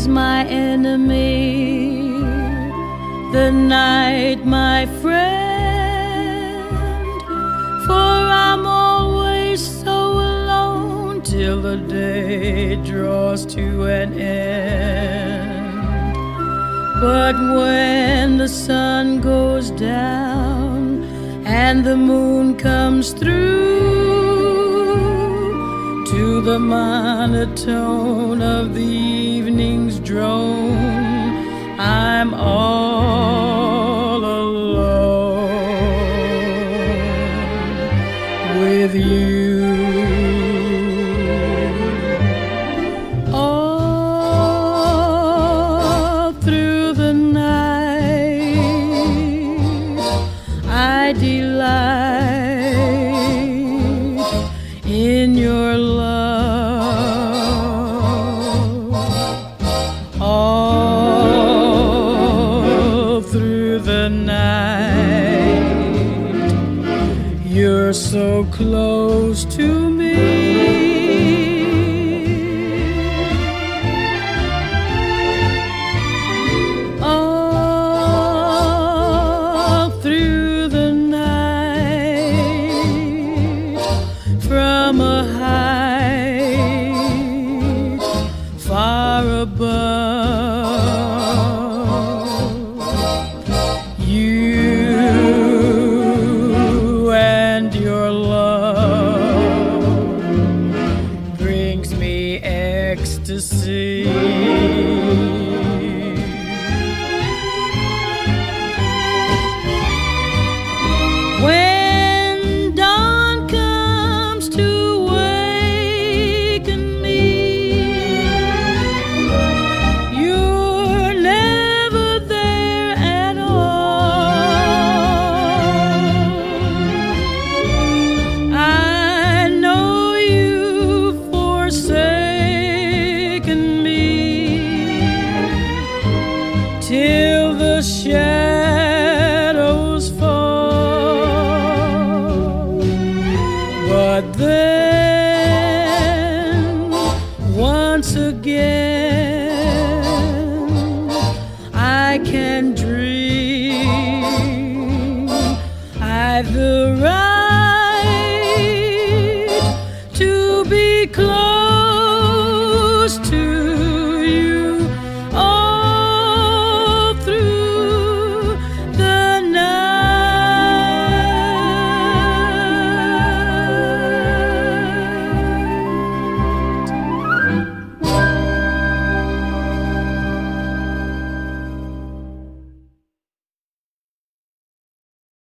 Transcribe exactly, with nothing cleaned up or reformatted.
my enemy, the night my friend, for I'm always so alone till the day draws to an end. But when the sun goes down and the moon comes through, to the monotone of the evening's drone, I'm all alone with you. All through the night I delight in your love. All through the night you're so close to me. All through the night from a height far above, you and your love brings me ecstasy. When dawn comes to waken me, you're never there at all. I know you've forsaken me till the shadows fall. But then, once again, I can dream I've the right